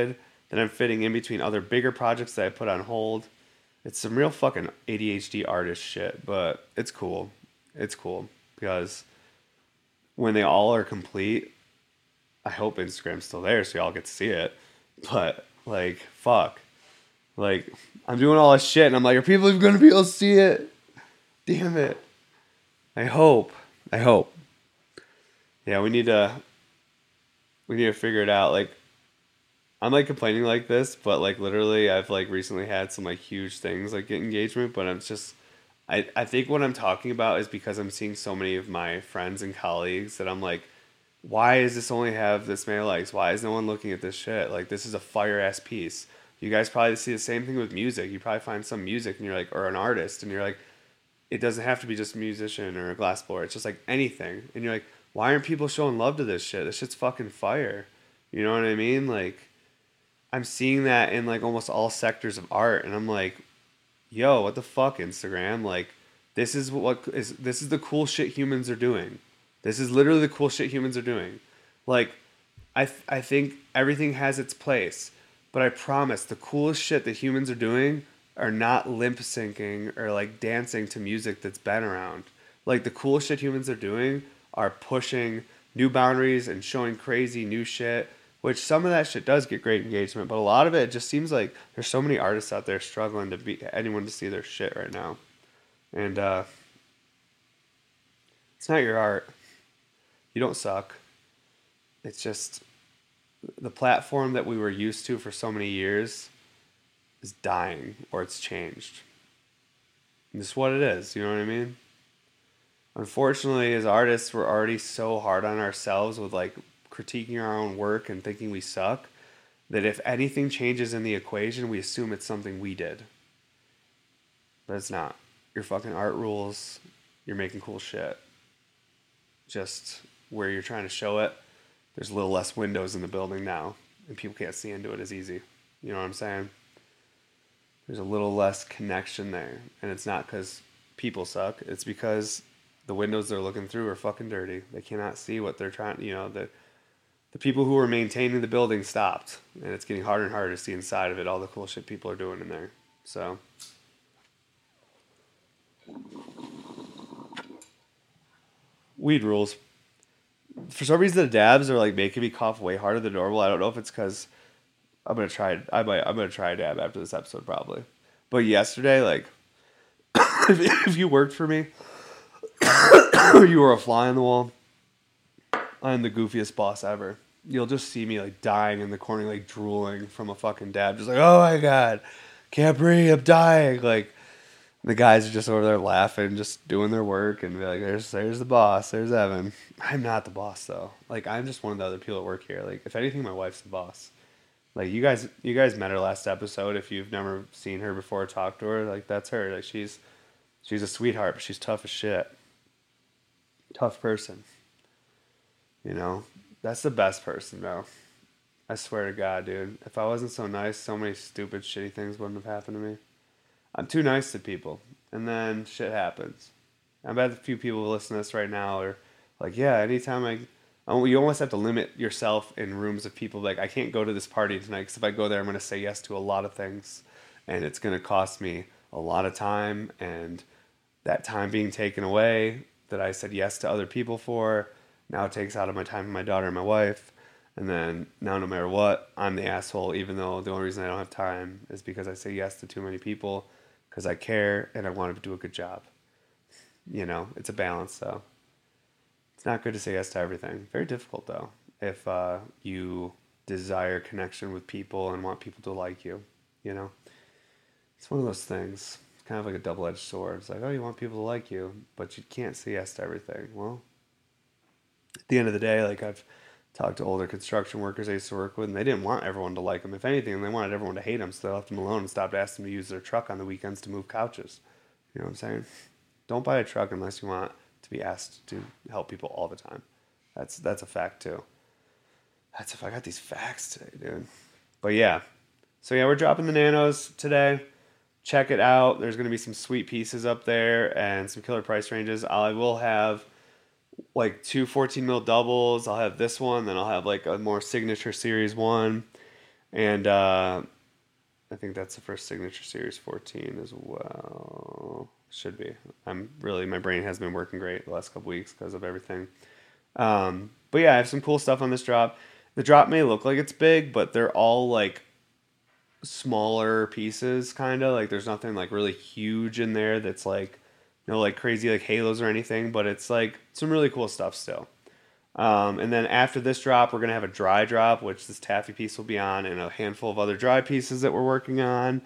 that I'm fitting in between other bigger projects that I put on hold. It's some real fucking A D H D artist shit, but it's cool. It's cool because when they all are complete, I hope Instagram's still there so y'all get to see it. But, like, fuck. Like, I'm doing all this shit and I'm like, are people even going to be able to see it? Damn it. I hope. I hope. Yeah, we need to, we need to figure it out. Like, I'm like complaining like this, but like literally I've like recently had some like huge things like get engagement, but I'm just I, I think what I'm talking about is because I'm seeing so many of my friends and colleagues that I'm like, why does this only have this many likes? Why is no one looking at this shit? Like, this is a fire ass piece. You guys probably see the same thing with music. You probably find some music and you're like, or an artist and you're like, it doesn't have to be just a musician or a glass blower. It's just like anything. And you're like, why aren't people showing love to this shit? This shit's fucking fire. You know what I mean? Like, I'm seeing that in like almost all sectors of art, and I'm like, yo, what the fuck, Instagram? Like, this is what is this is the cool shit humans are doing. This is literally the cool shit humans are doing. Like, I th- I think everything has its place, but I promise the coolest shit that humans are doing are not lip syncing or like dancing to music that's been around. Like, the coolest shit humans are doing are pushing new boundaries and showing crazy new shit. Which some of that shit does get great engagement, but a lot of it just seems like there's so many artists out there struggling to be anyone to see their shit right now. And uh, it's not your art. You don't suck. It's just the platform that we were used to for so many years is dying or it's changed. And this is what it is, you know what I mean? Unfortunately, as artists, we're already so hard on ourselves with like critiquing our own work and thinking we suck, that if anything changes in the equation, we assume it's something we did. But it's not. Your fucking art rules. You're making cool shit. Just where you're trying to show it, there's a little less windows in the building now, and people can't see into it as easy. You know what I'm saying? There's a little less connection there, and it's not because people suck. It's because the windows they're looking through are fucking dirty. They cannot see what they're trying, you know, the The people who were maintaining the building stopped, and it's getting harder and harder to see inside of it, all the cool shit people are doing in there. So, weed rules. For some reason, the dabs are like making me cough way harder than normal. I don't know if it's because I'm gonna try. I might. I'm gonna try a dab after this episode probably. But yesterday, like, if, if you worked for me, you were a fly on the wall. I'm the goofiest boss ever. You'll just see me like dying in the corner, like drooling from a fucking dab. Just like, oh my God, can't breathe, I'm dying. Like, the guys are just over there laughing, just doing their work, and be like, there's there's the boss, there's Evan. I'm not the boss though. Like, I'm just one of the other people that work here. Like, if anything, my wife's the boss. Like, you guys you guys met her last episode. If you've never seen her before or talked to her, like, that's her. Like, she's she's a sweetheart, but she's tough as shit. Tough person. You know? That's the best person, though. I swear to God, dude. If I wasn't so nice, so many stupid, shitty things wouldn't have happened to me. I'm too nice to people. And then shit happens. I bet a few people who listen to this right now are like, yeah, anytime I... Oh, you almost have to limit yourself in rooms of people. Like, I can't go to this party tonight because if I go there, I'm going to say yes to a lot of things. And it's going to cost me a lot of time. And that time being taken away that I said yes to other people for... now it takes out of my time with my daughter and my wife. And then now no matter what, I'm the asshole, even though the only reason I don't have time is because I say yes to too many people because I care and I want to do a good job. You know, it's a balance, though. It's not good to say yes to everything. Very difficult, though, if uh, you desire connection with people and want people to like you, you know? It's one of those things. It's kind of like a double-edged sword. It's like, oh, you want people to like you, but you can't say yes to everything. Well, at the end of the day, like, I've talked to older construction workers I used to work with, and they didn't want everyone to like them. If anything, they wanted everyone to hate them, so they left them alone and stopped asking them to use their truck on the weekends to move couches. You know what I'm saying? Don't buy a truck unless you want to be asked to help people all the time. That's that's a fact, too. That's if I got these facts today, dude. But yeah. So yeah, we're dropping the Nanos today. Check it out. There's going to be some sweet pieces up there and some killer price ranges. I will have like two fourteen mil doubles. I'll have this one, then I'll have like a more signature series one, And uh, I think that's the first Signature Series fourteen as well. Should be. I'm really, my brain has been working great the last couple weeks because of everything. Um, but yeah, I have some cool stuff on this drop. The drop may look like it's big, but they're all like smaller pieces, kind of. Like there's nothing like really huge in there that's like, no like crazy like halos or anything, but it's like some really cool stuff still. Um, and then after this drop, we're going to have a dry drop, which this taffy piece will be on, and a handful of other dry pieces that we're working on.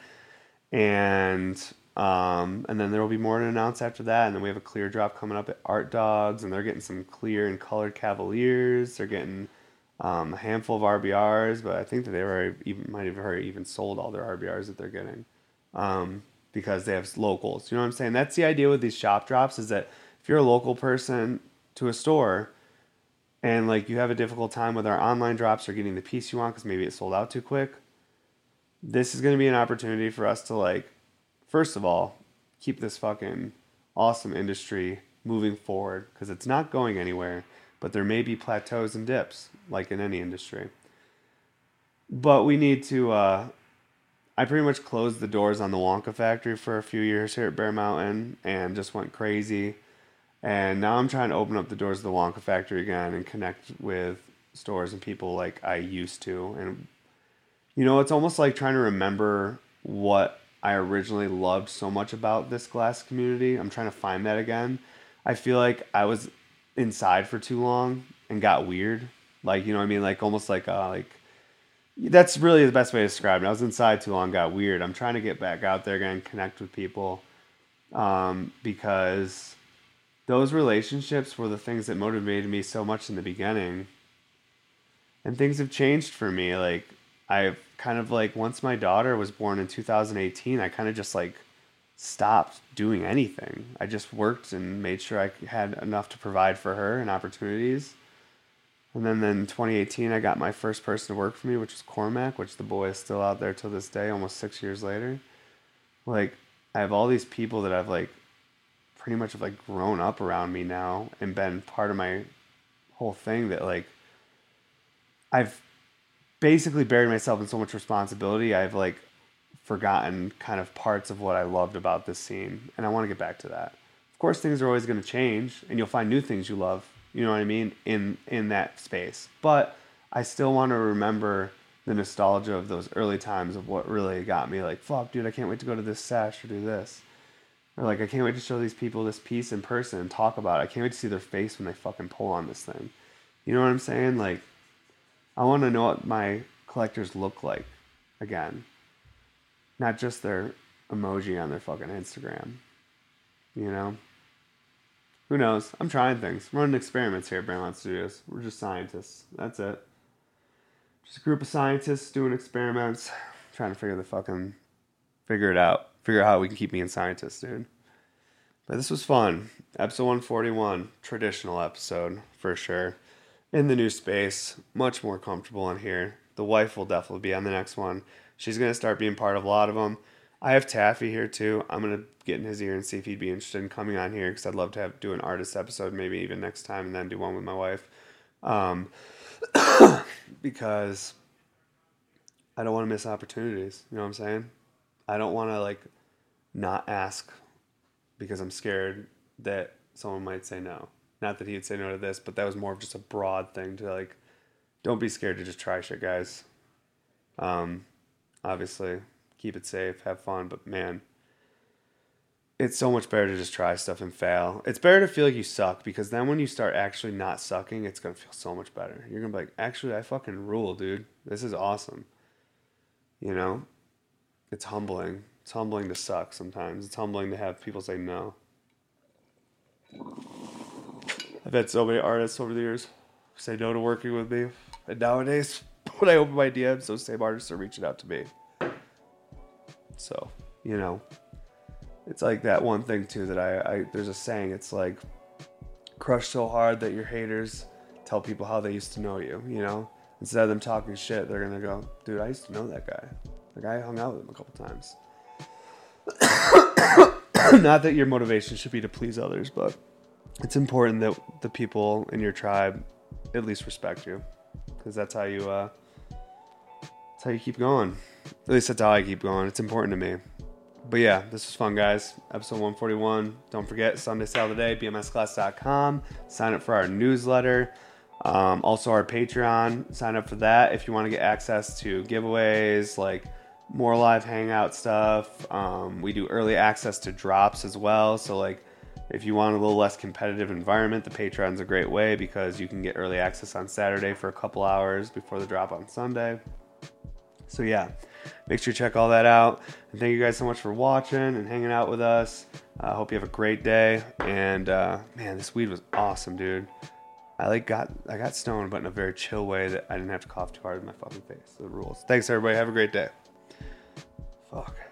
And um, and then there will be more to announce after that. And then we have a clear drop coming up at Art Dogs, and they're getting some clear and colored Cavaliers. They're getting um, a handful of R B Rs, but I think that they were even might have already even sold all their R B Rs that they're getting um, because they have locals. You know what I'm saying? That's the idea with these shop drops, is that if you're a local person to a store, and like you have a difficult time with our online drops or getting the piece you want because maybe it sold out too quick, this is going to be an opportunity for us to, like, first of all, keep this fucking awesome industry moving forward, because it's not going anywhere, but there may be plateaus and dips like in any industry. But we need to, uh, I pretty much closed the doors on the Wonka factory for a few years here at Bear Mountain and just went crazy. And now I'm trying to open up the doors of the Wonka factory again and connect with stores and people like I used to. And, you know, it's almost like trying to remember what I originally loved so much about this glass community. I'm trying to find that again. I feel like I was inside for too long and got weird. Like, you know what I mean? Like, almost like, uh, like, that's really the best way to describe it. I was inside too long, got weird. I'm trying to get back out there again, connect with people. Um, because those relationships were the things that motivated me so much in the beginning. And things have changed for me. Like, I've kind of like, once my daughter was born in two thousand eighteen, I kind of just like stopped doing anything. I just worked and made sure I had enough to provide for her and opportunities. And then, then in twenty eighteen, I got my first person to work for me, which was Cormac, which the boy is still out there till this day, almost six years later. Like, I have all these people that I've like pretty much have like grown up around me now and been part of my whole thing, that like I've basically buried myself in so much responsibility. I've like forgotten kind of parts of what I loved about this scene, and I want to get back to that. Of course, things are always going to change, and you'll find new things you love, you know what I mean, in in that space. But I still want to remember the nostalgia of those early times of what really got me like, fuck, dude, I can't wait to go to this sesh or do this. Or like, I can't wait to show these people this piece in person and talk about it. I can't wait to see their face when they fucking pull on this thing. You know what I'm saying? Like, I want to know what my collectors look like again. Not just their emoji on their fucking Instagram. You know? Who knows? I'm trying things. I'm running experiments here at Bear Mountain Studios. We're just scientists. That's it. Just a group of scientists doing experiments. Trying to figure the fucking... Figure it out. Figure out how we can keep being scientists, dude. But this was fun. Episode one forty-one. Traditional episode, for sure. In the new space. Much more comfortable in here. The wife will definitely be on the next one. She's going to start being part of a lot of them. I have Taffy here, too. I'm going to get in his ear and see if he'd be interested in coming on here, because I'd love to have do an artist episode maybe even next time, and then do one with my wife. Um, because I don't want to miss opportunities. You know what I'm saying? I don't want to, like, not ask because I'm scared that someone might say no. Not that he'd say no to this, but that was more of just a broad thing to, like, don't be scared to just try shit, guys. Um, obviously, keep it safe, have fun, but man, it's so much better to just try stuff and fail. It's better to feel like you suck, because then when you start actually not sucking, it's going to feel so much better. You're going to be like, actually, I fucking rule, dude. This is awesome. You know? It's humbling. It's humbling to suck sometimes. It's humbling to have people say no. I've had so many artists over the years say no to working with me. And nowadays, when I open my D Ms, those same artists are reaching out to me. So, you know, it's like that one thing, too, that I, I there's a saying. It's like, crush so hard that your haters tell people how they used to know you, you know? Instead of them talking shit, they're going to go, dude, I used to know that guy. Like, I hung out with him a couple times. Not that your motivation should be to please others, but it's important that the people in your tribe at least respect you, because that's how you uh That's how you keep going. At least that's how I keep going. It's important to me. But yeah, this was fun, guys. Episode one forty-one. Don't forget, Sunday Sale today, b m s class dot com. Sign up for our newsletter. Um, also, our Patreon. Sign up for that if you want to get access to giveaways, like more live hangout stuff. Um, we do early access to drops as well. So, like, if you want a little less competitive environment, the Patreon's a great way because you can get early access on Saturday for a couple hours before the drop on Sunday. So, yeah. Make sure you check all that out. And thank you guys so much for watching and hanging out with us. I uh, hope you have a great day. And uh, man, this weed was awesome, dude. I like got I got stoned, but in a very chill way that I didn't have to cough too hard in my fucking face. The rules. Thanks, everybody. Have a great day. Fuck.